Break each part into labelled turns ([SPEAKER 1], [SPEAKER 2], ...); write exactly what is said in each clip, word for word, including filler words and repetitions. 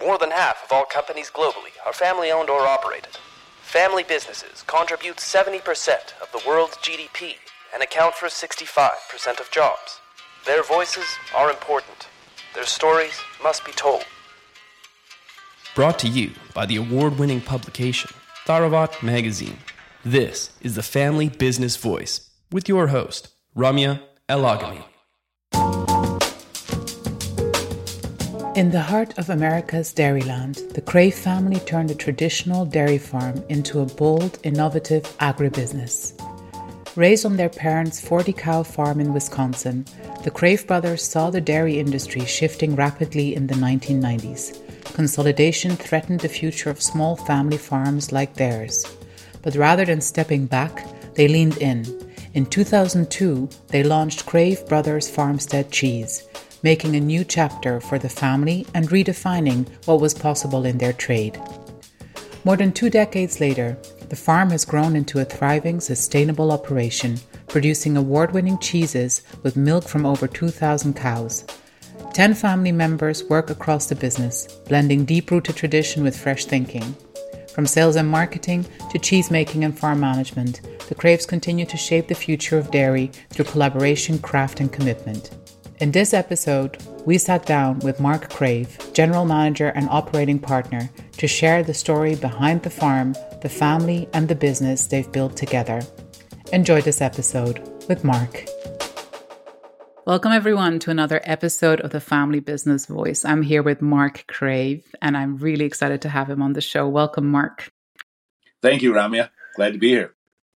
[SPEAKER 1] More than half of all companies globally are family-owned or operated. Family businesses contribute seventy percent of the world's G D P and account for sixty-five percent of jobs. Their voices are important. Their stories must be told. Brought to you by the award-winning publication, Tharawat Magazine. This is the Family Business Voice with your host, Ramya Elagami.
[SPEAKER 2] In the heart of America's dairyland, the Crave family turned a traditional dairy farm into a bold, innovative agribusiness. Raised on their parents' forty-cow farm in Wisconsin, the Crave brothers saw the dairy industry shifting rapidly in the nineteen nineties. Consolidation threatened the future of small family farms like theirs. But rather than stepping back, they leaned in. In two thousand two, they launched Crave Brothers Farmstead Cheese, making a new chapter for the family and redefining what was possible in their trade. More than two decades later, the farm has grown into a thriving, sustainable operation, producing award-winning cheeses with milk from over two thousand cows. Ten family members work across the business, blending deep-rooted tradition with fresh thinking. From sales and marketing to cheese making and farm management, the Craves continue to shape the future of dairy through collaboration, craft, and commitment. In this episode, we sat down with Mark Crave, General Manager and Operating Partner, to share the story behind the farm, the family, and the business they've built together. Enjoy this episode with Mark. Welcome everyone to another episode of the Family Business Voice. I'm here with Mark Crave, and I'm really excited to have him on the show. Welcome, Mark.
[SPEAKER 3] Thank you, Ramya. Glad to be here.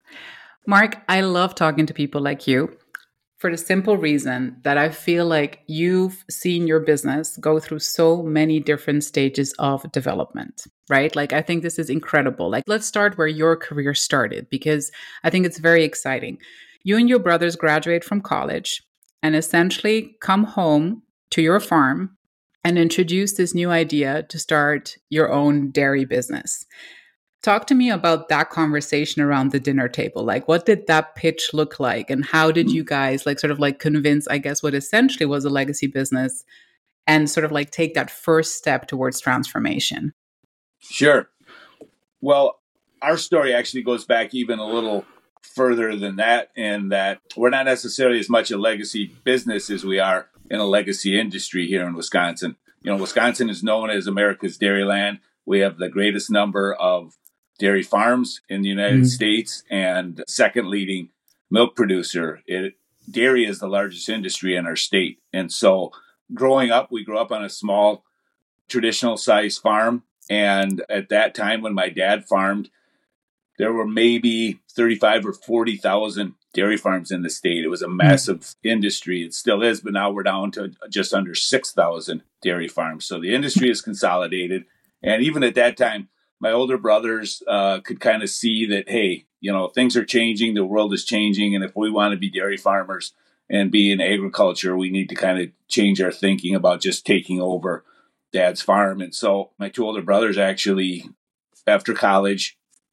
[SPEAKER 2] Mark, I love talking to people like you for the simple reason that I feel like you've seen your business go through so many different stages of development, right? Like, I think this is incredible. Like, let's start where your career started, because I think it's very exciting. You and your brothers graduate from college and essentially come home to your farm and introduce this new idea to start your own dairy business. Talk to me about that conversation around the dinner table. Like, what did that pitch look like? And how did you guys like sort of like convince, I guess, what essentially was a legacy business and sort of like take that first step towards transformation?
[SPEAKER 3] Sure. Well, our story actually goes back even a little further than that, in that we're not necessarily as much a legacy business as we are in a legacy industry here in Wisconsin. You know, Wisconsin is known as America's dairyland. We have the greatest number of dairy farms in the United mm. States and second leading milk producer. It, dairy is the largest industry in our state. And so growing up, we grew up on a small traditional size farm. And at that time when my dad farmed, there were maybe thirty-five or forty thousand dairy farms in the state. It was a massive mm. industry. It still is, but now we're down to just under six thousand dairy farms. So the industry is consolidated. And even at that time, my older brothers uh, could kind of see that, hey, you know, things are changing, the world is changing, and if we want to be dairy farmers and be in agriculture, we need to kind of change our thinking about just taking over Dad's farm. And so my two older brothers actually, after college,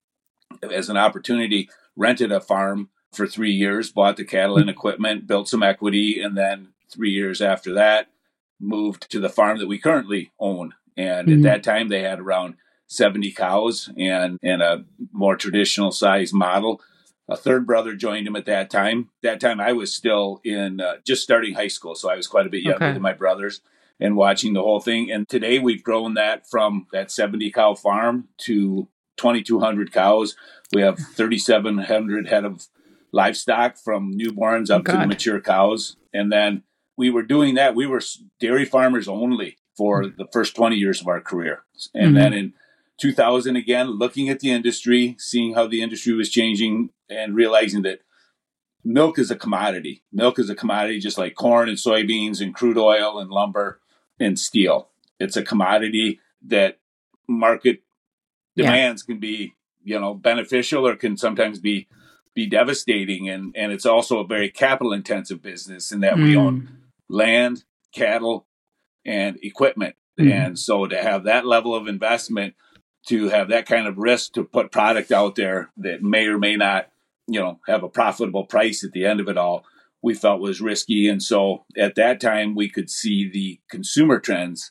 [SPEAKER 3] as an opportunity, rented a farm for three years, bought the cattle and equipment, built some equity, and then three years after that, moved to the farm that we currently own. And mm-hmm. at that time, they had around seventy cows and, and a more traditional size model. A third brother joined him at that time. That time, I was still in uh, just starting high school, so I was quite a bit younger okay. than my brothers and watching the whole thing. And today, we've grown that from that seventy cow farm to twenty-two hundred cows. We have thirty-seven hundred head of livestock from newborns up oh, to the mature cows. And then we were doing that. We were dairy farmers only for the first twenty years of our career. And mm-hmm. then in two thousand, again, looking at the industry, seeing how the industry was changing and realizing that milk is a commodity. Milk is a commodity just like corn and soybeans and crude oil and lumber and steel. It's a commodity that market demands yeah. can be, you know, beneficial or can sometimes be be devastating. And, and it's also a very capital intensive business in that mm. we own land, cattle, and equipment. Mm-hmm. And so to have that level of investment, to have that kind of risk to put product out there that may or may not, you know, have a profitable price at the end of it all, we felt was risky. And so at that time, we could see the consumer trends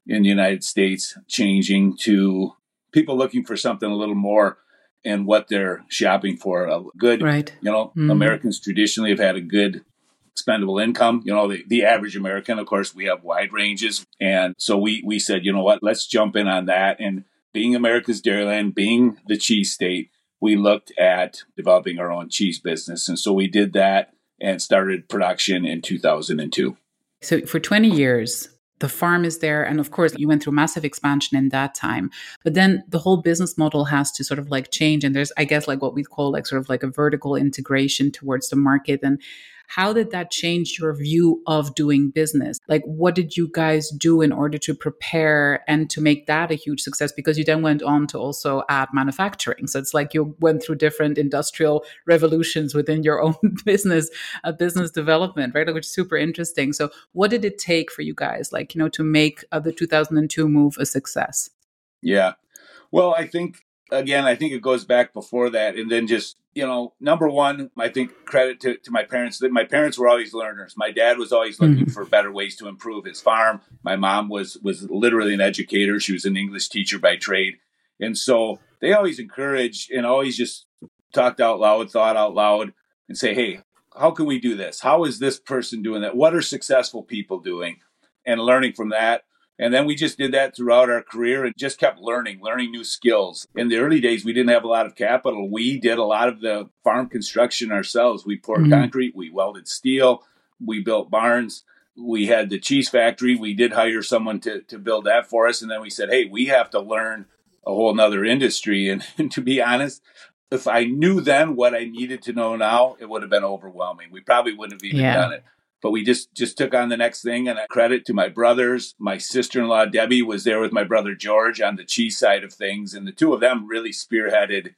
[SPEAKER 3] in the United States changing to people looking for something a little more in what they're shopping for. A good,
[SPEAKER 2] right.
[SPEAKER 3] you know,
[SPEAKER 2] mm.
[SPEAKER 3] Americans traditionally have had a good expendable income. You know, the, the average American, of course, we have wide ranges. And so we, we said, you know what, let's jump in on that. And being America's Dairyland, being the cheese state, we looked at developing our own cheese business. And so we did that and started production in two thousand two.
[SPEAKER 2] So for twenty years, the farm is there. And of course, you went through massive expansion in that time. But then the whole business model has to sort of like change. And there's, I guess, like what we call like sort of like a vertical integration towards the market. And how did that change your view of doing business? Like, what did you guys do in order to prepare and to make that a huge success? Because you then went on to also add manufacturing. So it's like you went through different industrial revolutions within your own business, uh, business development, right? Which is super interesting. So what did it take for you guys, like, you know, to make uh, the two thousand two move a success?
[SPEAKER 3] Yeah. Well, I think, again, I think it goes back before that. And then just, you know, number one, I think credit to, to my parents. That my parents were always learners. My dad was always looking mm-hmm. for better ways to improve his farm. My mom was was literally an educator. She was an English teacher by trade. And so they always encouraged and always just talked out loud, thought out loud and say, hey, how can we do this? How is this person doing that? What are successful people doing? And learning from that. And then we just did that throughout our career and just kept learning, learning new skills. In the early days, we didn't have a lot of capital. We did a lot of the farm construction ourselves. We poured mm-hmm. concrete, we welded steel, we built barns. We had the cheese factory. We did hire someone to, to build that for us. And then we said, hey, we have to learn a whole nother industry. And, and to be honest, if I knew then what I needed to know now, it would have been overwhelming. We probably wouldn't have even yeah. done it. But we just, just took on the next thing, and I credit to my brothers. My sister-in-law, Debbie, was there with my brother, George, on the cheese side of things. And the two of them really spearheaded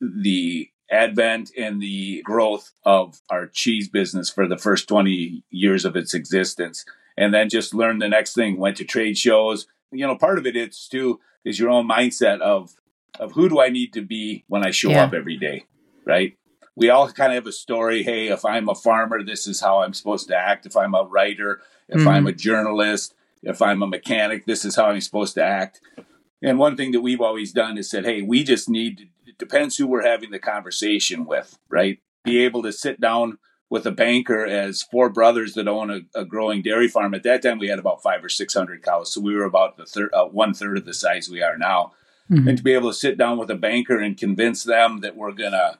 [SPEAKER 3] the advent and the growth of our cheese business for the first twenty years of its existence. And then just learned the next thing, went to trade shows. You know, part of it is, too, is your own mindset of, of who do I need to be when I show yeah. up every day, right? We all kind of have a story. Hey, if I'm a farmer, this is how I'm supposed to act. If I'm a writer, if mm-hmm. I'm a journalist, if I'm a mechanic, this is how I'm supposed to act. And one thing that we've always done is said, hey, we just need, to, it depends who we're having the conversation with, right? Be able to sit down with a banker as four brothers that own a, a growing dairy farm. At that time, we had about five or six hundred cows. So we were about the third, uh, one third of the size we are now. Mm-hmm. And to be able to sit down with a banker and convince them that we're going to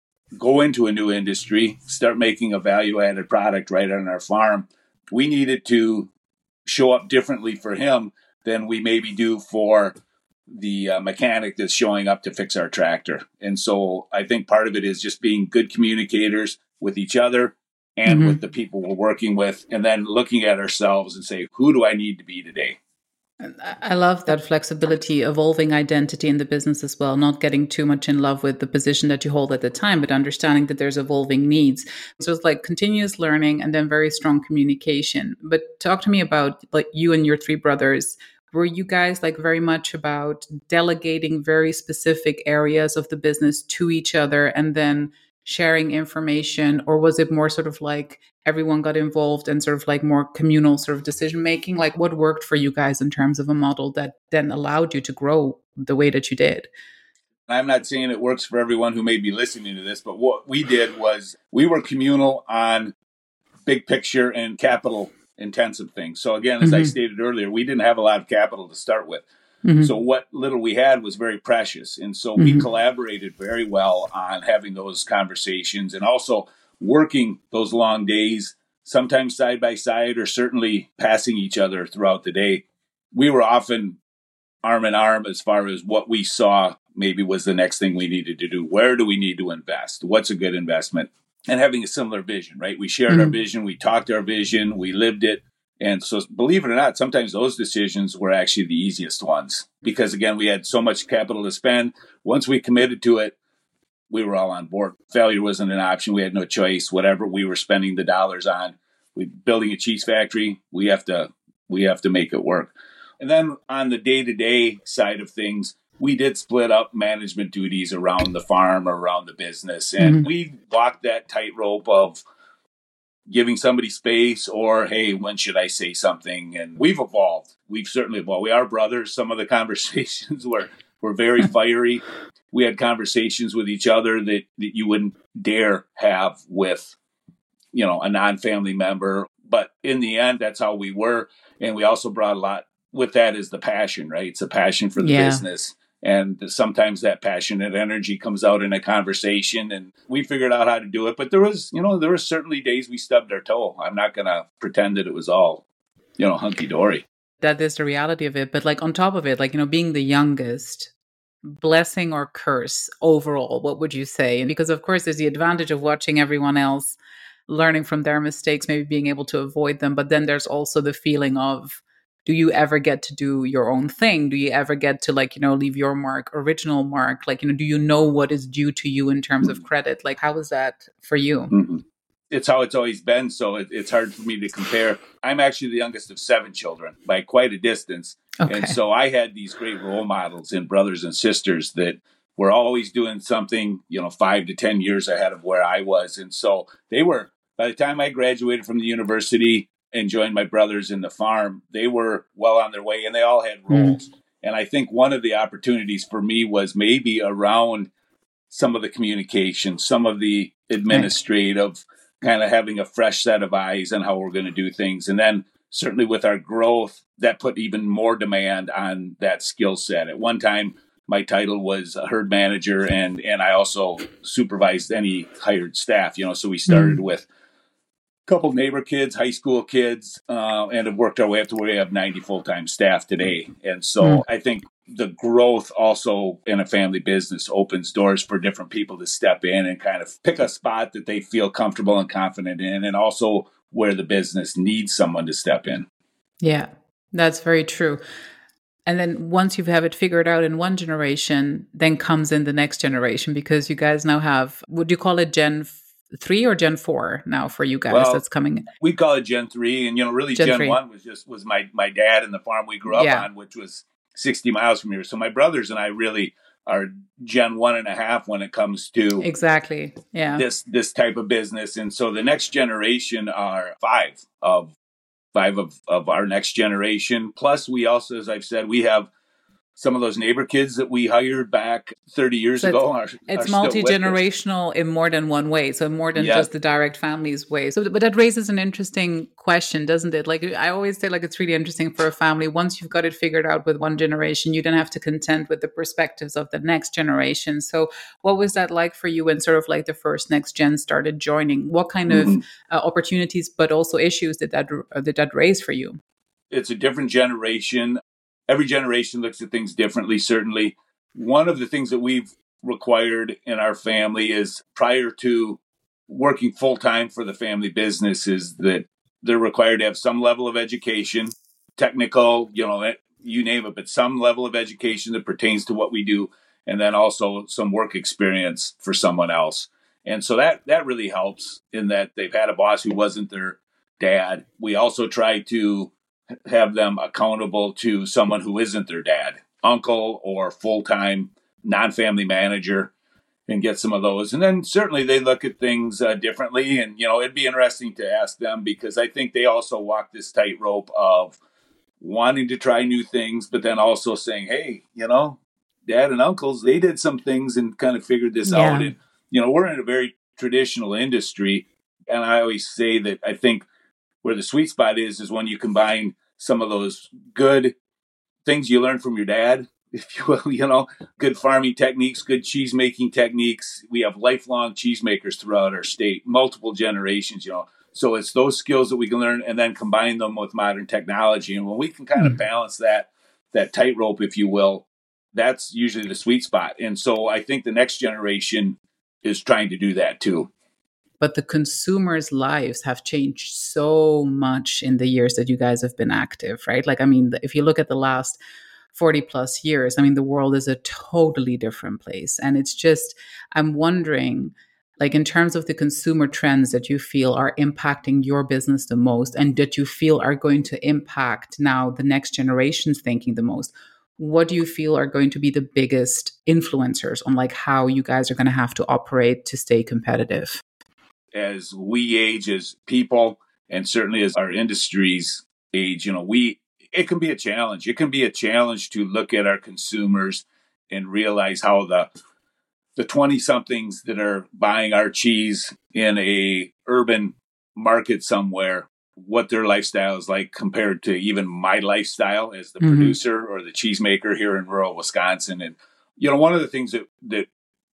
[SPEAKER 3] go into a new industry, start making a value-added product right on our farm, we needed to show up differently for him than we maybe do for the uh, mechanic that's showing up to fix our tractor. And so I think part of it is just being good communicators with each other and mm-hmm. with the people we're working with, and then looking at ourselves and say, who do I need to be today?
[SPEAKER 2] I love that flexibility, evolving identity in the business as well, not getting too much in love with the position that you hold at the time, but understanding that there's evolving needs. So it's like continuous learning and then very strong communication. But talk to me about like you and your three brothers. Were you guys like very much about delegating very specific areas of the business to each other and then sharing information? Or was it more sort of like everyone got involved and sort of like more communal sort of decision making? Like what worked for you guys in terms of a model that then allowed you to grow the way that you did?
[SPEAKER 3] I'm not saying it works for everyone who may be listening to this, but what we did was we were communal on big picture and capital intensive things. So again, as mm-hmm. I stated earlier, we didn't have a lot of capital to start with. Mm-hmm. So what little we had was very precious. And so mm-hmm. we collaborated very well on having those conversations and also working those long days, sometimes side by side or certainly passing each other throughout the day. We were often arm in arm as far as what we saw maybe was the next thing we needed to do. Where do we need to invest? What's a good investment? And having a similar vision, right? We shared mm-hmm. our vision, we talked our vision, we lived it. And so believe it or not, sometimes those decisions were actually the easiest ones because, again, we had so much capital to spend. Once we committed to it, we were all on board. Failure wasn't an option. We had no choice. Whatever we were spending the dollars on, we building a cheese factory, we have to we have to make it work. And then on the day-to-day side of things, we did split up management duties around the farm or around the business. And mm-hmm. we walked that tightrope of giving somebody space, or, hey, when should I say something? And we've evolved. We've certainly evolved. We are brothers. Some of the conversations were, were very fiery. We had conversations with each other that, that you wouldn't dare have with, you know, a non-family member. But in the end, that's how we were. And we also brought a lot with that is the passion, right? It's a passion for the yeah. business. And sometimes that passionate energy comes out in a conversation, and we figured out how to do it. But there was, you know, there were certainly days we stubbed our toe. I'm not going to pretend that it was all, you know, hunky-dory.
[SPEAKER 2] That is the reality of it. But like on top of it, like, you know, being the youngest, blessing or curse overall, what would you say? And because of course there's the advantage of watching everyone else, learning from their mistakes, maybe being able to avoid them. But then there's also the feeling of, do you ever get to do your own thing? Do you ever get to, like, you know, leave your mark, original mark? Like, you know, do you know what is due to you in terms mm-hmm. of credit? Like, how is that for you?
[SPEAKER 3] Mm-hmm. It's how it's always been. So it, it's hard for me to compare. I'm actually the youngest of seven children by quite a distance. Okay. And so I had these great role models and brothers and sisters that were always doing something, you know, five to ten years ahead of where I was. And so they were, by the time I graduated from the university and joined my brothers in the farm, they were well on their way, and they all had roles. Mm. And I think one of the opportunities for me was maybe around some of the communication, some of the administrative, right. kind of having a fresh set of eyes on how we're going to do things. And then certainly with our growth, that put even more demand on that skill set. At one time, my title was a herd manager, and, and I also supervised any hired staff, you know, so we started mm. with couple neighbor kids, high school kids, uh, and have worked our way up to where we have ninety full-time staff today. And so mm. I think the growth also in a family business opens doors for different people to step in and kind of pick a spot that they feel comfortable and confident in, and also where the business needs someone to step in.
[SPEAKER 2] Yeah, that's very true. And then once you have it figured out in one generation, then comes in the next generation, because you guys now have, would you call it Gen three or Gen four now for you guys?
[SPEAKER 3] Well,
[SPEAKER 2] that's coming in.
[SPEAKER 3] We call it Gen three, and you know, really Gen, Gen one was just was my my dad and the farm we grew up yeah. on, which was sixty miles from here. So my brothers and I really are Gen one and a half when it comes to
[SPEAKER 2] exactly yeah
[SPEAKER 3] this this type of business. And so the next generation are five of five of of our next generation. Plus, we also, as I've said, we have some of those neighbor kids that we hired back thirty years so ago. Are,
[SPEAKER 2] it's
[SPEAKER 3] are
[SPEAKER 2] multi-generational in more than one way. So more than yeah. just the direct families way. So, but that raises an interesting question, doesn't it? Like I always say, like it's really interesting for a family. Once you've got it figured out with one generation, you don't have to contend with the perspectives of the next generation. So what was that like for you when sort of like the first next gen started joining? What kind mm-hmm. of uh, opportunities, but also issues did that, uh, did that raise for you?
[SPEAKER 3] It's a different generation. Every generation looks at things differently, certainly. One of the things that we've required in our family is, prior to working full-time for the family business, is that they're required to have some level of education, technical, you know, you name it, but some level of education that pertains to what we do, and then also some work experience for someone else. And so that that really helps in that they've had a boss who wasn't their dad. We also try to have them accountable to someone who isn't their dad, uncle or full-time non-family manager, and get some of those. And then certainly they look at things uh, differently. And, you know, it'd be interesting to ask them, because I think they also walk this tightrope of wanting to try new things, but then also saying, hey, you know, dad and uncles, they did some things and kind of figured this yeah. out. And, you know, we're in a very traditional industry. And I always say that I think where the sweet spot is, is when you combine some of those good things you learned from your dad, if you will, you know, good farming techniques, good cheese making techniques. We have lifelong cheesemakers throughout our state, multiple generations, you know. So it's those skills that we can learn and then combine them with modern technology. And when we can kind of balance that, that tightrope, if you will, that's usually the sweet spot. And so I think the next generation is trying to do that too.
[SPEAKER 2] But the consumers' lives have changed so much in the years that you guys have been active, right? Like, I mean, if you look at the last forty plus years, I mean, the world is a totally different place. And it's just, I'm wondering, like, in terms of the consumer trends that you feel are impacting your business the most, and that you feel are going to impact now the next generation's thinking the most, what do you feel are going to be the biggest influencers on like how you guys are going to have to operate to stay competitive?
[SPEAKER 3] as we age as people, and certainly as our industries age, you know, we it can be a challenge. It can be a challenge to look at our consumers and realize how the the twenty-somethings that are buying our cheese in a urban market somewhere, what their lifestyle is like compared to even my lifestyle as the mm-hmm. producer or the cheesemaker here in rural Wisconsin. And, you know, one of the things that, that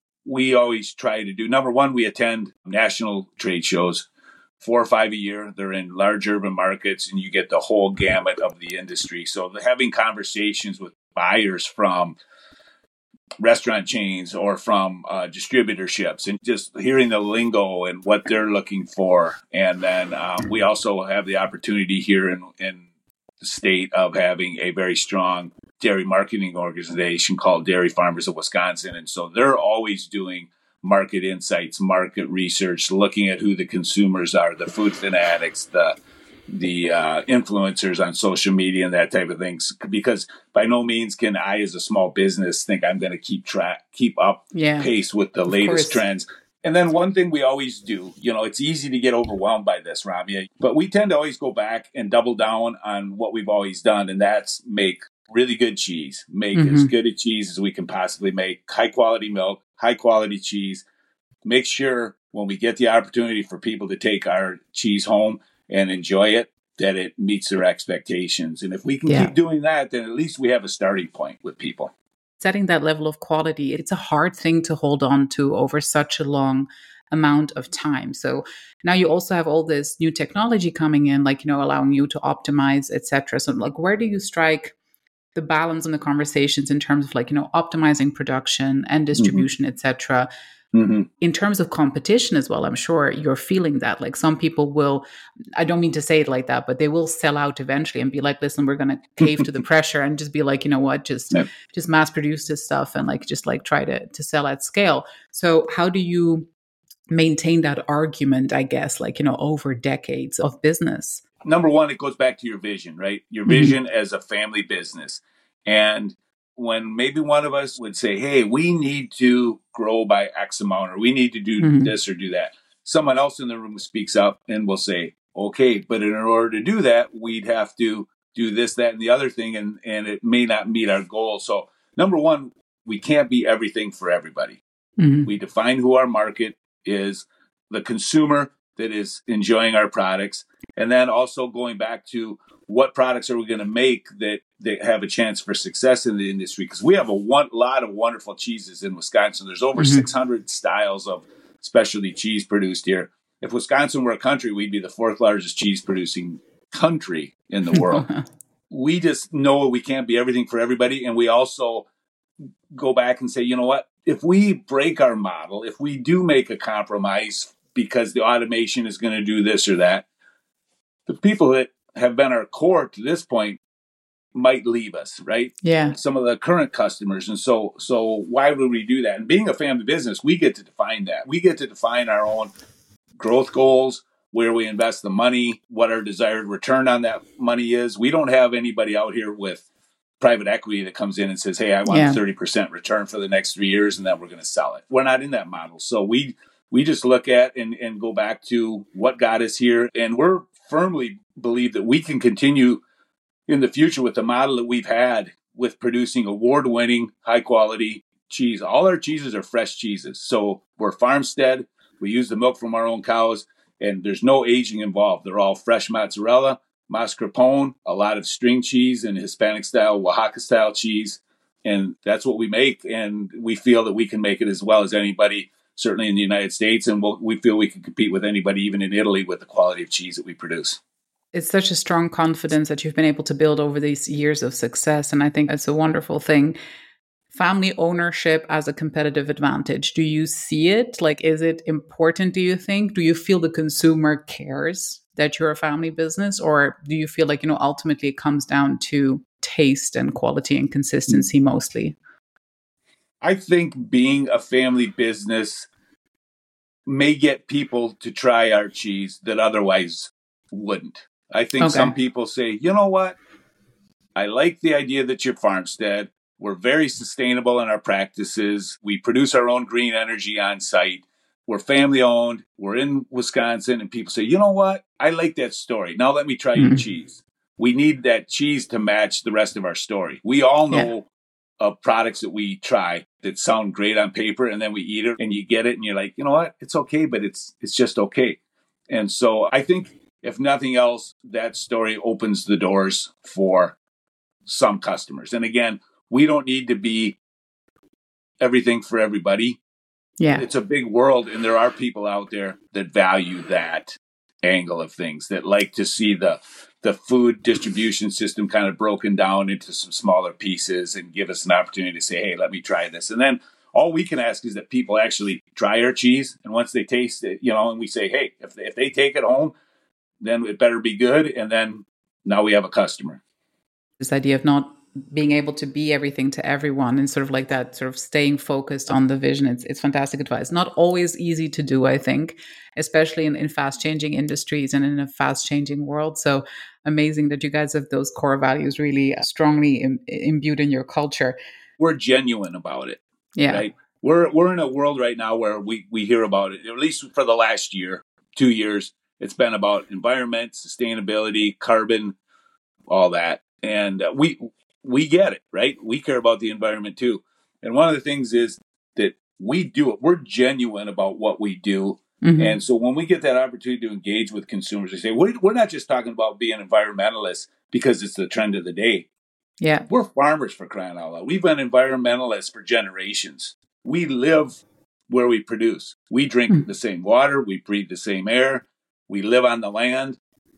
[SPEAKER 3] we always try to do, number one, we attend national trade shows, four or five a year. They're in large urban markets, and you get the whole gamut of the industry. So having conversations with buyers from restaurant chains or from uh, distributorships, and just hearing the lingo and what they're looking for. And then um, we also have the opportunity here in, in the state of having a very strong dairy marketing organization called Dairy Farmers of Wisconsin. And so they're always doing market insights, market research, looking at who the consumers are, the food fanatics, the the uh, influencers on social media and that type of things, because by no means can I, as a small business, think I'm going to keep track, keep up yeah, pace with the latest trends. And then one thing we always do, you know, it's easy to get overwhelmed by this, Ramya, but we tend to always go back and double down on what we've always done. And that's make really good cheese, make mm-hmm. as good a cheese as we can possibly make, high quality milk, high quality cheese. Make sure when we get the opportunity for people to take our cheese home and enjoy it, that it meets their expectations. And if we can yeah. keep doing that, then at least we have a starting point with people.
[SPEAKER 2] Setting that level of quality, it's a hard thing to hold on to over such a long amount of time. So now you also have all this new technology coming in, like, you know, allowing you to optimize, et cetera. So like, where do you strike the balance in the conversations in terms of like, you know, optimizing production and distribution, mm-hmm. et cetera, Mm-hmm. in terms of competition as well? I'm sure you're feeling that. Like some people will, I don't mean to say it like that, but they will sell out eventually and be like, listen, we're going to cave to the pressure and just be like, you know what, just, yep. just mass produce this stuff and like, just like try to, to sell at scale. So how do you maintain that argument, I guess, like, you know, over decades of business?
[SPEAKER 3] Number one, it goes back to your vision, right? Your vision mm-hmm. as a family business. And when maybe one of us would say, hey, we need to grow by X amount, or we need to do mm-hmm. this or do that, someone else in the room speaks up and will say, okay, but in order to do that, we'd have to do this, that, and the other thing, and, and it may not meet our goal. So number one, we can't be everything for everybody. Mm-hmm. We define who our market is, the consumer that is enjoying our products, and then also going back to what products are we going to make that, that have a chance for success in the industry? Because we have a one, lot of wonderful cheeses in Wisconsin. There's over mm-hmm. six hundred styles of specialty cheese produced here. If Wisconsin were a country, we'd be the fourth largest cheese producing country in the world. We just know we can't be everything for everybody. And we also go back and say, you know what? If we break our model, if we do make a compromise because the automation is going to do this or that, the people that have been our core to this point might leave us, right?
[SPEAKER 2] Yeah.
[SPEAKER 3] Some of the current customers. And so, so why would we do that? And being a family business, we get to define that. We get to define our own growth goals, where we invest the money, what our desired return on that money is. We don't have anybody out here with private equity that comes in and says, hey, I want yeah. a thirty percent return for the next three years and then we're going to sell it. We're not in that model. So we, we just look at and, and go back to what got us here. And we're firmly believe that we can continue in the future with the model that we've had with producing award-winning, high-quality cheese. All our cheeses are fresh cheeses. So we're farmstead. We use the milk from our own cows, and there's no aging involved. They're all fresh mozzarella, mascarpone, a lot of string cheese, and Hispanic-style, Oaxaca-style cheese. And that's what we make, and we feel that we can make it as well as anybody, certainly in the United States, and we'll, we feel we can compete with anybody, even in Italy, with the quality of cheese that we produce.
[SPEAKER 2] It's such a strong confidence that you've been able to build over these years of success. And I think it's a wonderful thing. Family ownership as a competitive advantage. Do you see it? Like, is it important, do you think? Do you feel the consumer cares that you're a family business? Or do you feel like, you know, ultimately it comes down to taste and quality and consistency mostly?
[SPEAKER 3] I think being a family business may get people to try our cheese that otherwise wouldn't. I think okay. some people say, you know what? I like the idea that you're farmstead. We're very sustainable in our practices. We produce our own green energy on site. we're family owned, we're in Wisconsin, and people say, you know what? I like that story. Now let me try mm-hmm. your cheese. We need that cheese to match the rest of our story. We all know yeah. of products that we try that sound great on paper, and then we eat it and you get it and you're like, you know what? It's okay, but it's it's just okay. And so I think if nothing else, that story opens the doors for some customers. And again, we don't need to be everything for everybody.
[SPEAKER 2] Yeah.
[SPEAKER 3] It's a big world, and there are people out there that value that angle of things, that like to see the the food distribution system kind of broken down into some smaller pieces and give us an opportunity to say, hey, let me try this. And then all we can ask is that people actually try our cheese. And once they taste it, you know, and we say, hey, if they, if they take it home, then it better be good. And then now we have a customer.
[SPEAKER 2] This idea of not being able to be everything to everyone and sort of like that, sort of staying focused on the vision. It's it's fantastic advice. Not always easy to do, I think, especially in, in fast changing industries and in a fast changing world. So amazing that you guys have those core values really strongly Im- imbued in your culture.
[SPEAKER 3] We're genuine about it.
[SPEAKER 2] Yeah.
[SPEAKER 3] Right? We're we're in a world right now where we, we hear about it, at least for the last year, two years. It's been about environment, sustainability, carbon, all that. And uh, we we get it, right? We care about the environment too. And one of the things is that we do it. We're genuine about what we do. Mm-hmm. And so when we get that opportunity to engage with consumers, they say, we're, we're not just talking about being environmentalists because it's the trend of the day.
[SPEAKER 2] Yeah.
[SPEAKER 3] We're farmers, for crying out loud. We've been environmentalists for generations. We live where we produce. We drink mm-hmm. the same water. We breathe the same air. We live on the land.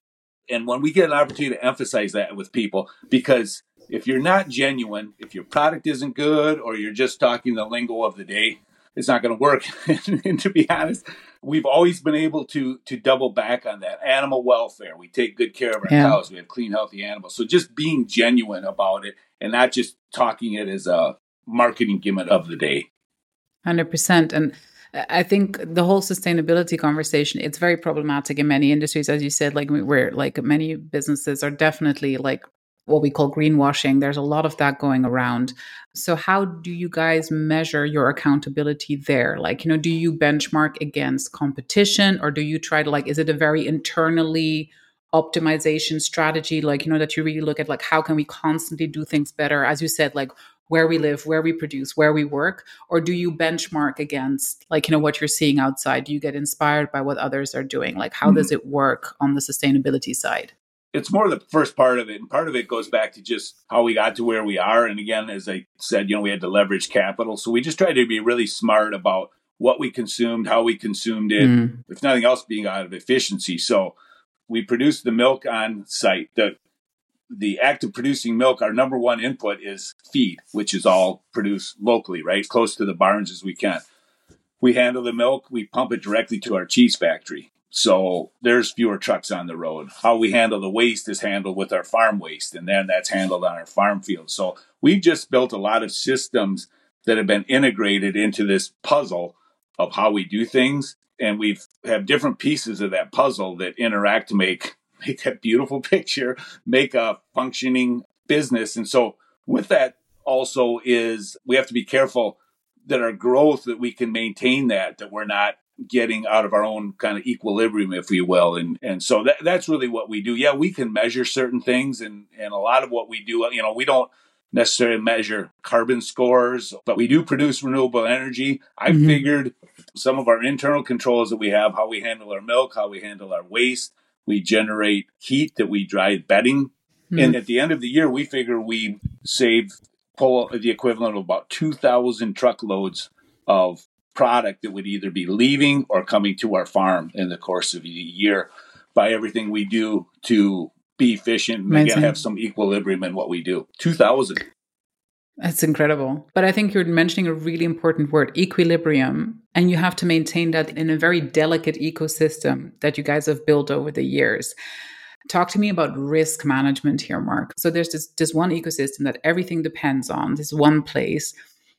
[SPEAKER 3] And when we get an opportunity to emphasize that with people, because if you're not genuine, if your product isn't good, or you're just talking the lingo of the day, it's not going to work. And to be honest, we've always been able to to double back on that. Animal welfare. We take good care of our yeah. cows. We have clean, healthy animals. So just being genuine about it and not just talking it as a marketing gimmick of the day.
[SPEAKER 2] one hundred percent. And I think the whole sustainability conversation, it's very problematic in many industries. As you said, like we're like many businesses are definitely like what we call greenwashing. There's a lot of that going around. So how do you guys measure your accountability there? Like, you know, do you benchmark against competition, or do you try to like, is it a very internally optimization strategy? Like, you know, that you really look at like, how can we constantly do things better? As you said, like where we live, where we produce, where we work, or do you benchmark against like, you know, what you're seeing outside? Do you get inspired by what others are doing? Like, how mm-hmm. does it work on the sustainability side?
[SPEAKER 3] It's more the first part of it. And part of it goes back to just how we got to where we are. And again, as I said, you know, we had to leverage capital. So we just tried to be really smart about what we consumed, how we consumed it, mm. if nothing else, being out of efficiency. So we produced the milk on site. The the act of producing milk, our number one input is feed, which is all produced locally, right? Close to the barns as we can. We handle the milk. We pump it directly to our cheese factory. So there's fewer trucks on the road. How we handle the waste is handled with our farm waste, and then that's handled on our farm field. So we've just built a lot of systems that have been integrated into this puzzle of how we do things. And we've have different pieces of that puzzle that interact to make, make that beautiful picture, make a functioning business. And so with that also is we have to be careful that our growth, that we can maintain that, that we're not getting out of our own kind of equilibrium, if you will. And and so that that's really what we do. Yeah, we can measure certain things, and, and a lot of what we do, you know, we don't necessarily measure carbon scores, but we do produce renewable energy. I mm-hmm. figured some of our internal controls that we have, how we handle our milk, how we handle our waste, we generate heat that we dry bedding. Mm-hmm. And at the end of the year, we figure we save pull the equivalent of about two thousand truckloads of product that would either be leaving or coming to our farm in the course of a year by everything we do to be efficient and again have some equilibrium in what we do. two thousand.
[SPEAKER 2] That's incredible. But I think you're mentioning a really important word, equilibrium, and you have to maintain that in a very delicate ecosystem that you guys have built over the years. Talk to me about risk management here, Mark. So there's this, this one ecosystem that everything depends on, this one place.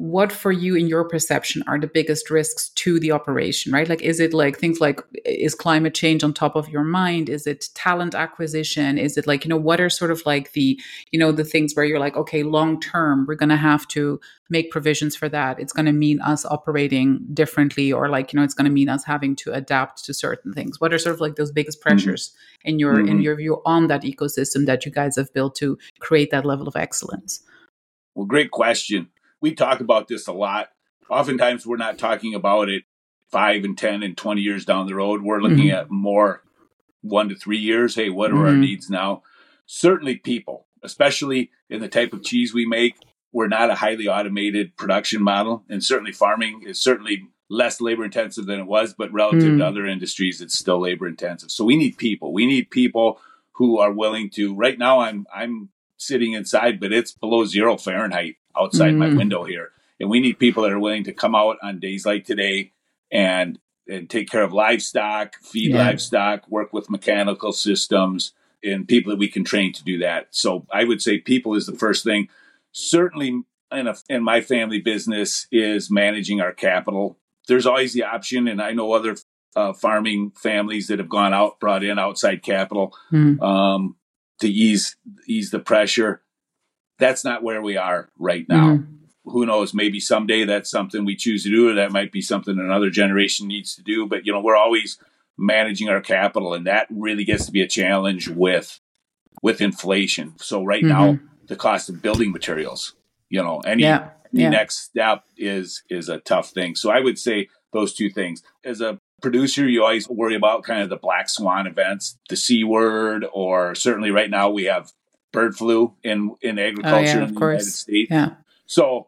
[SPEAKER 2] what for you in your perception are the biggest risks to the operation, right? Like, is it like things like, is climate change on top of your mind? Is it talent acquisition? Is it like, you know, what are sort of like the, you know, the things where you're like, okay, long term, we're going to have to make provisions for that. It's going to mean us operating differently, or like, you know, it's going to mean us having to adapt to certain things. What are sort of like those biggest pressures mm-hmm. in your, mm-hmm. in your view on that ecosystem that you guys have built to create that level of excellence?
[SPEAKER 3] Well, great question. We talk about this a lot. Oftentimes, we're not talking about it five and ten and twenty years down the road. We're looking mm-hmm. at more one to three years. Hey, what are mm-hmm. our needs now? Certainly people, especially in the type of cheese we make. We're not a highly automated production model. And certainly farming is certainly less labor intensive than it was, but relative mm-hmm. to other industries, it's still labor intensive. So we need people. We need people who are willing to, right now I'm, I'm sitting inside, but it's below zero Fahrenheit outside mm. my window here. And we need people that are willing to come out on days like today and, and take care of livestock, feed yeah. livestock, work with mechanical systems, and people that we can train to do that. So I would say people is the first thing. Certainly in, a, in my family business is managing our capital. There's always the option, and I know other uh, farming families that have gone out, brought in outside capital mm. um, to ease ease the pressure. That's not where we are right now. Mm-hmm. Who knows? Maybe someday that's something we choose to do, or that might be something another generation needs to do. But, you know, we're always managing our capital, and that really gets to be a challenge with with inflation. So right mm-hmm. now, the cost of building materials, you know, any, yeah. any yeah. next step is is a tough thing. So I would say those two things. As a producer, you always worry about kind of the black swan events, the C word, or certainly right now we have bird flu in, in agriculture oh, yeah, in the course. United States.
[SPEAKER 2] Yeah.
[SPEAKER 3] So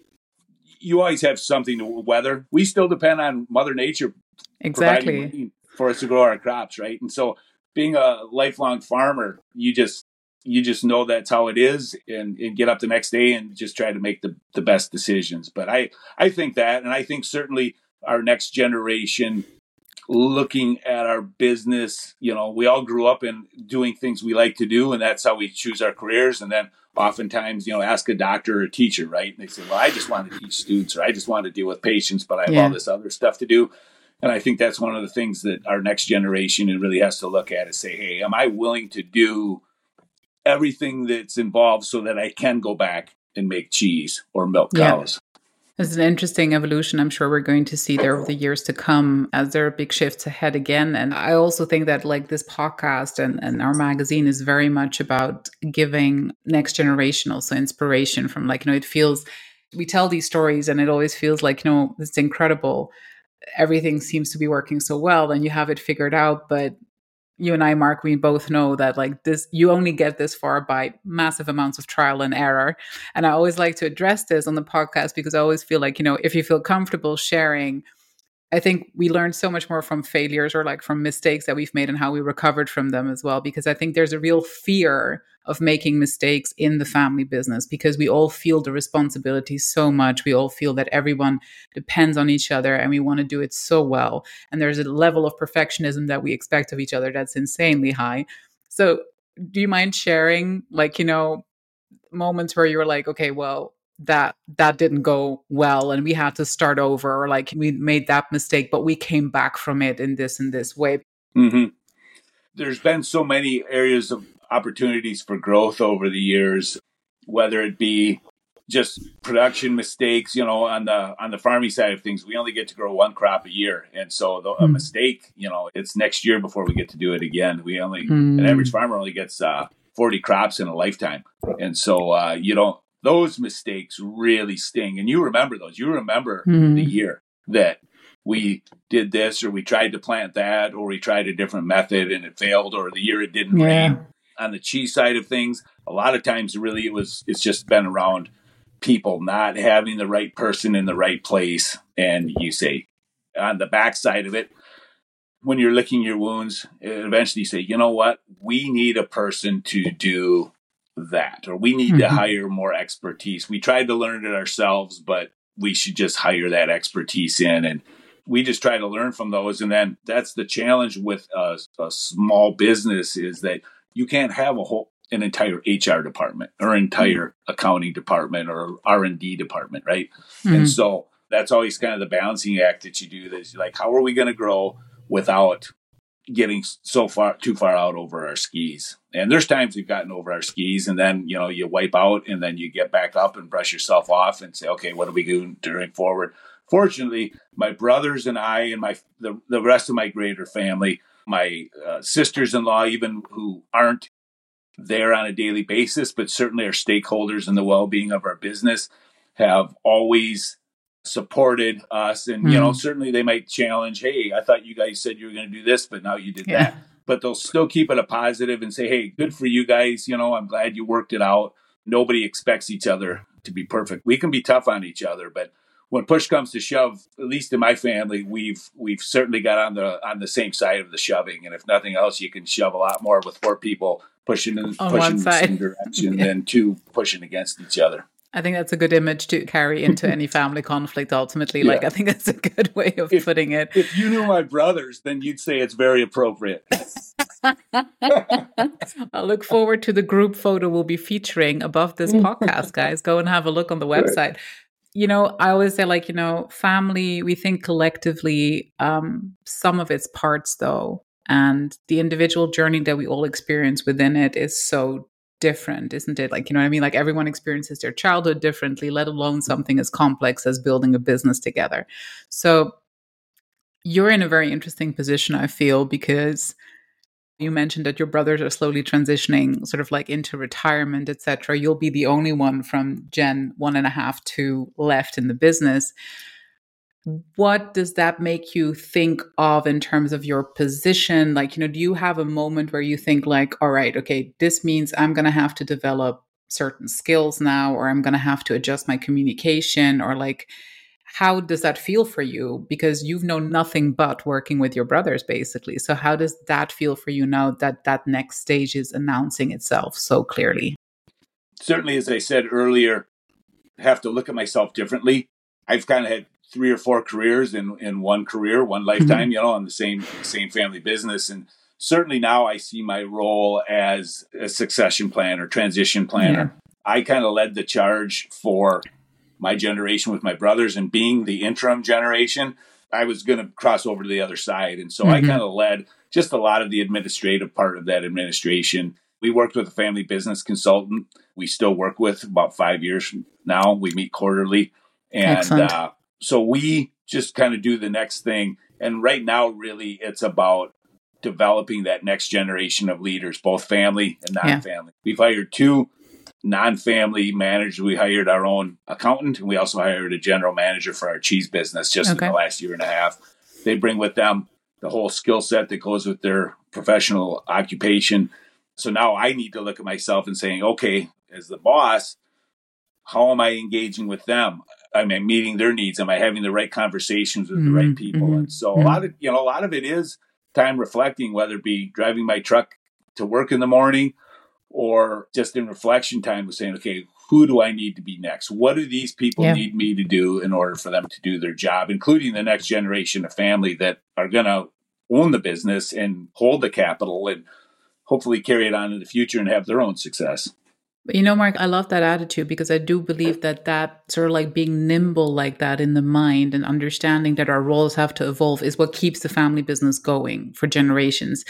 [SPEAKER 3] you always have something to weather. We still depend on Mother Nature
[SPEAKER 2] exactly
[SPEAKER 3] providing rain for us to grow our crops, right? And so being a lifelong farmer, you just you just know that's how it is, and, and get up the next day and just try to make the, the best decisions. But I, I think that, and I think certainly our next generation looking at our business, you know, we all grew up in doing things we like to do, and that's how we choose our careers. And then oftentimes, you know, ask a doctor or a teacher, right? And they say, well, I just want to teach students, or I just want to deal with patients, but I have yeah. all this other stuff to do. And I think that's one of the things that our next generation really has to look at, is say, hey, am I willing to do everything that's involved so that I can go back and make cheese or milk yeah. cows?
[SPEAKER 2] It's an interesting evolution I'm sure we're going to see there over the years to come, as there are big shifts ahead again. And I also think that like this podcast and, and our magazine is very much about giving next generation also inspiration from, like, you know, it feels, we tell these stories and it always feels like, you know, it's incredible. Everything seems to be working so well and you have it figured out, but you and I, Mark, we both know that like this, you only get this far by massive amounts of trial and error. And I always like to address this on the podcast because I always feel like, you know, if you feel comfortable sharing, I think we learn so much more from failures or like from mistakes that we've made and how we recovered from them as well. Because I think there's a real fear of making mistakes in the family business because we all feel the responsibility so much. We all feel that everyone depends on each other and we want to do it so well. And there's a level of perfectionism that we expect of each other that's insanely high. So do you mind sharing, like, you know, moments where you were like, okay, well, that that didn't go well and we had to start over, or like we made that mistake, but we came back from it in this and this way?
[SPEAKER 3] Mm-hmm. There's been so many areas of opportunities for growth over the years, whether it be just production mistakes, you know, on the on the farming side of things, we only get to grow one crop a year. And so the, a mistake, you know, it's next year before we get to do it again. We only, mm. an average farmer only gets uh, forty crops in a lifetime. And so, uh, you know, those mistakes really sting. And you remember those. You remember mm. the year that we did this, or we tried to plant that, or we tried a different method and it failed, or the year it didn't yeah. rain. On the cheese side of things, a lot of times really it was, it's just been around people not having the right person in the right place. And you say on the backside of it, when you're licking your wounds, eventually you say, you know what, we need a person to do that, or we need mm-hmm. to hire more expertise. We tried to learn it ourselves, but we should just hire that expertise in. And we just try to learn from those. And then that's the challenge with a, a small business, is that you can't have a whole an entire H R department or entire mm-hmm. accounting department or R and D department, right? Mm-hmm. And so that's always kind of the balancing act that you do. That's like, how are we going to grow without getting so far too far out over our skis? And there's times we've gotten over our skis, and then you know you wipe out, and then you get back up and brush yourself off and say, okay, what are we doing during forward? Fortunately, my brothers and I and my the, the rest of my greater family, my uh, sisters-in-law, even who aren't there on a daily basis, but certainly are stakeholders in the well-being of our business, have always supported us. And, mm. you know, certainly they might challenge, hey, I thought you guys said you were going to do this, but now you did yeah. that. But they'll still keep it a positive and say, hey, good for you guys. You know, I'm glad you worked it out. Nobody expects each other to be perfect. We can be tough on each other, but when push comes to shove, at least in my family, we've we've certainly got on the on the same side of the shoving. And if nothing else, you can shove a lot more with four people pushing in, pushing in the same direction yeah. than two pushing against each other.
[SPEAKER 2] I think that's a good image to carry into any family conflict ultimately. Yeah. Like, I think that's a good way of
[SPEAKER 3] if,
[SPEAKER 2] putting it.
[SPEAKER 3] If you knew my brothers, then you'd say it's very appropriate.
[SPEAKER 2] I look forward to the group photo we'll be featuring above this podcast, guys. Go and have a look on the website. Right. You know, I always say, like, you know, family, we think collectively, um, some of its parts, though, and the individual journey that we all experience within it is so different, isn't it? Like, you know what I mean? Like, everyone experiences their childhood differently, let alone something as complex as building a business together. So you're in a very interesting position, I feel, because you mentioned that your brothers are slowly transitioning sort of like into retirement, et cetera. You'll be the only one from Gen one and a half, two left in the business. What does that make you think of in terms of your position? Like, you know, do you have a moment where you think like, all right, okay, this means I'm going to have to develop certain skills now, or I'm going to have to adjust my communication, or like, how does that feel for you? Because you've known nothing but working with your brothers, basically. So how does that feel for you now that that next stage is announcing itself so clearly?
[SPEAKER 3] Certainly, as I said earlier, I have to look at myself differently. I've kind of had three or four careers in, in one career, one lifetime, mm-hmm. you know, on the same same family business. And certainly now I see my role as a succession planner, transition planner. Yeah. I kind of led the charge for my generation with my brothers, and being the interim generation, I was going to cross over to the other side. And so mm-hmm. I kind of led just a lot of the administrative part of that administration. We worked with a family business consultant. We still work with about five years now. We meet quarterly. And uh, so we just kind of do the next thing. And right now, really, it's about developing that next generation of leaders, both family and non-family. Yeah. We've hired two non-family managers. We hired our own accountant, and we also hired a general manager for our cheese business just okay. in the last year and a half. They bring with them the whole skill set that goes with their professional occupation. So now I need to look at myself and saying, okay, as the boss, how am I engaging with them? Am I meeting their needs? Am I having the right conversations with mm-hmm. the right people? Mm-hmm. And so mm-hmm. a lot of, you know, a lot of it is time reflecting, whether it be driving my truck to work in the morning or just in reflection time of saying, okay, who do I need to be next? What do these people yeah. need me to do in order for them to do their job, including the next generation of family that are going to own the business and hold the capital and hopefully carry it on in the future and have their own success.
[SPEAKER 2] But you know, Mark, I love that attitude, because I do believe that that sort of like being nimble like that in the mind and understanding that our roles have to evolve is what keeps the family business going for generations.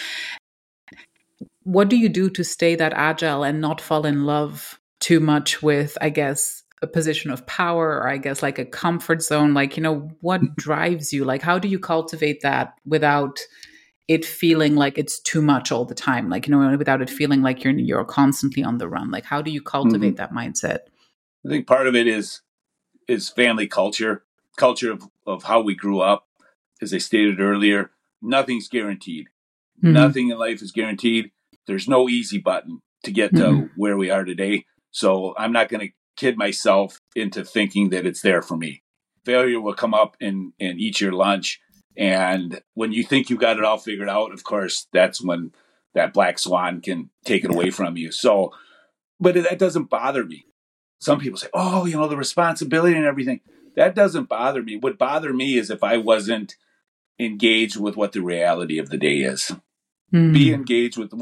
[SPEAKER 2] What do you do to stay that agile and not fall in love too much with, I guess, a position of power, or I guess like a comfort zone? Like, you know, what drives you? Like, how do you cultivate that without it feeling like it's too much all the time? Like, you know, without it feeling like you're you're constantly on the run. Like, how do you cultivate mm-hmm. that mindset?
[SPEAKER 3] I think part of it is is family culture, culture of, of how we grew up. As I stated earlier, nothing's guaranteed. Mm-hmm. Nothing in life is guaranteed. There's no easy button to get to mm-hmm. where we are today. So I'm not going to kid myself into thinking that it's there for me. Failure will come up and, and eat your lunch. And when you think you've got it all figured out, of course, that's when that black swan can take it away from you. So, but that doesn't bother me. Some people say, oh, you know, the responsibility and everything. That doesn't bother me. What bothered me is if I wasn't engaged with what the reality of the day is. Mm. Be engaged with what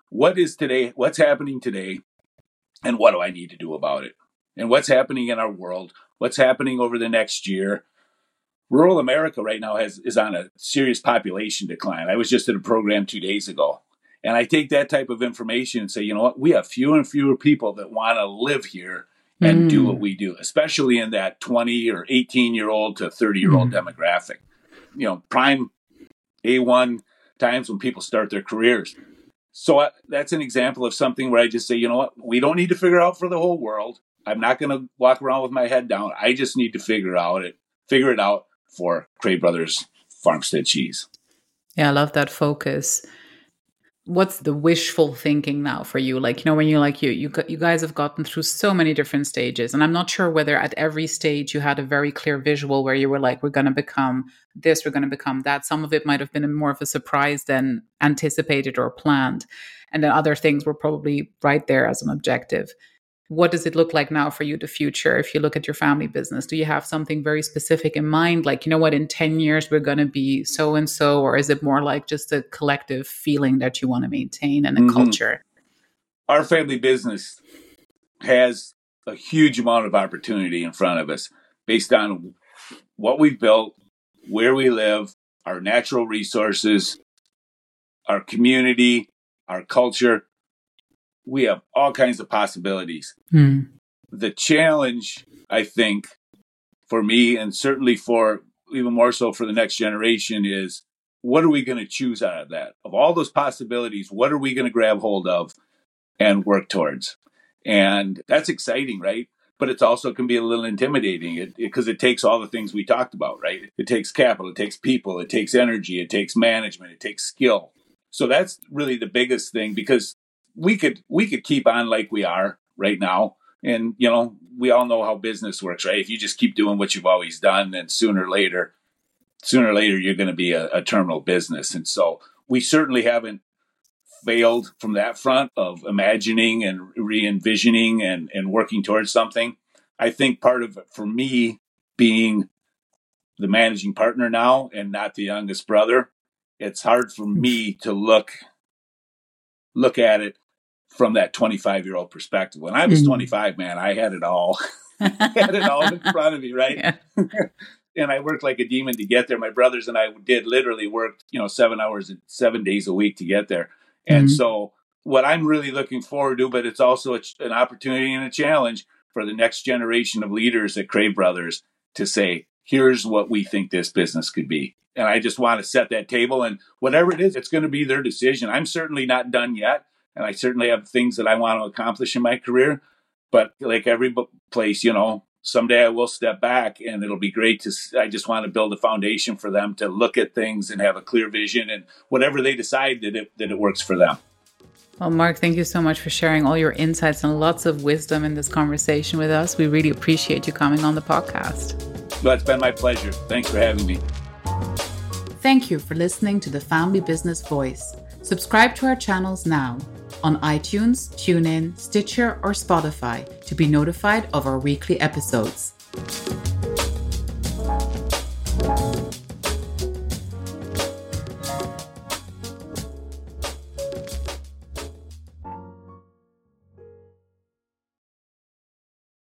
[SPEAKER 3] what is today, what's happening today, and what do I need to do about it? And what's happening in our world? What's happening over the next year? Rural America right now has is on a serious population decline. I was just at a program two days ago, and I take that type of information and say, you know what, we have fewer and fewer people that want to live here and mm. do what we do, especially in that twenty or eighteen year old to thirty year old mm. demographic. You know, prime A one times when people start their careers. So I, that's an example of something where I just say, you know what, we don't need to figure out for the whole world. I'm not going to walk around with my head down. I just need to figure out it, figure it out for Cray Brothers Farmstead Cheese.
[SPEAKER 2] Yeah, I love that focus. What's the wishful thinking now for you? Like, you know, when you're like, you, you, you guys have gotten through so many different stages. And I'm not sure whether at every stage you had a very clear visual where you were like, we're going to become this, we're going to become that. Some of it might have been more of a surprise than anticipated or planned. And then other things were probably right there as an objective. What does it look like now for you, the future? If you look at your family business, do you have something very specific in mind? Like, you know what, in ten years, we're going to be so-and-so, or is it more like just a collective feeling that you want to maintain and a mm-hmm. culture?
[SPEAKER 3] Our family business has a huge amount of opportunity in front of us based on what we've built, where we live, our natural resources, our community, our culture. We have all kinds of possibilities. Mm. The challenge, I think, for me, and certainly for even more so for the next generation, is what are we going to choose out of that? Of all those possibilities, what are we going to grab hold of and work towards? And that's exciting, right? But it also can be a little intimidating because it, it, it takes all the things we talked about, right? It takes capital, it takes people, it takes energy, it takes management, it takes skill. So that's really the biggest thing, because We could we could keep on like we are right now. And, you know, we all know how business works, right? If you just keep doing what you've always done, then sooner or later, sooner or later, you're going to be a, a terminal business. And so we certainly haven't failed from that front of imagining and re-envisioning and, and working towards something. I think part of it for me being the managing partner now and not the youngest brother, it's hard for me to look look at it from that twenty-five-year-old perspective. When I was mm-hmm. twenty-five, man, I had it all. I had it all in front of me, right? Yeah. And I worked like a demon to get there. My brothers and I did literally work, you know, seven hours, seven days a week to get there. And mm-hmm. so what I'm really looking forward to, but it's also a, an opportunity and a challenge for the next generation of leaders at Cray Brothers to say, here's what we think this business could be. And I just want to set that table, and whatever it is, it's going to be their decision. I'm certainly not done yet. And I certainly have things that I want to accomplish in my career. But like every place, you know, someday I will step back, and it'll be great to, I just want to build a foundation for them to look at things and have a clear vision, and whatever they decide that it, that it works for them.
[SPEAKER 2] Well, Mark, thank you so much for sharing all your insights and lots of wisdom in this conversation with us. We really appreciate you coming on the podcast.
[SPEAKER 3] Well, it's been my pleasure. Thanks for having me.
[SPEAKER 2] Thank you for listening to The Family Business Voice. Subscribe to our channels now on iTunes, TuneIn, Stitcher, or Spotify to be notified of our weekly episodes.